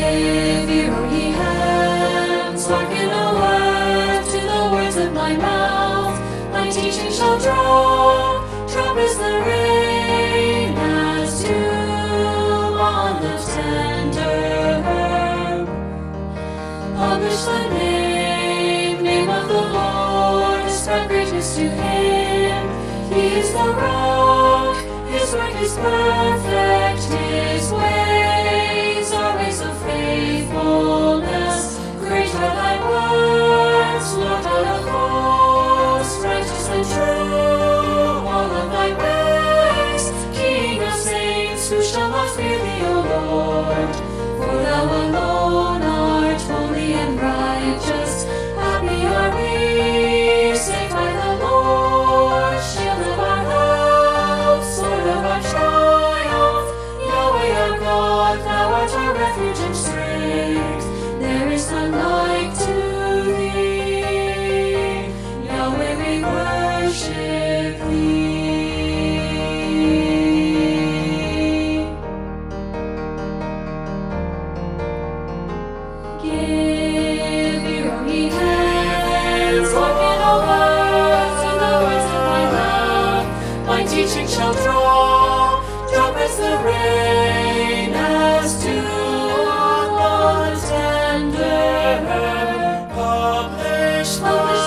ear, O ye hands, hearken, O earth, to the words of my mouth. My teaching shall drop as the rain, as dew on the tender herb. Publish the name of the Lord, ascribe greatness to him. He is the rock, his work is perfect, his ways are ways of faithfulness. Great are thy works, Lord God of hosts, righteous and true, all of thy ways. King of saints, who shall not fear thee, O Lord? For thou alone art holy and righteous. Happy are we, saved by the Lord, shield of our house, sword of our triumph. Yahweh our God, thou art our refuge and strength. There is none like to thee. Yahweh, we worship thee. Give ear, O ye hands, hearken, O earth, to the words of my mouth. My teaching shall drop as the rain, as dew on the tender herb. Publish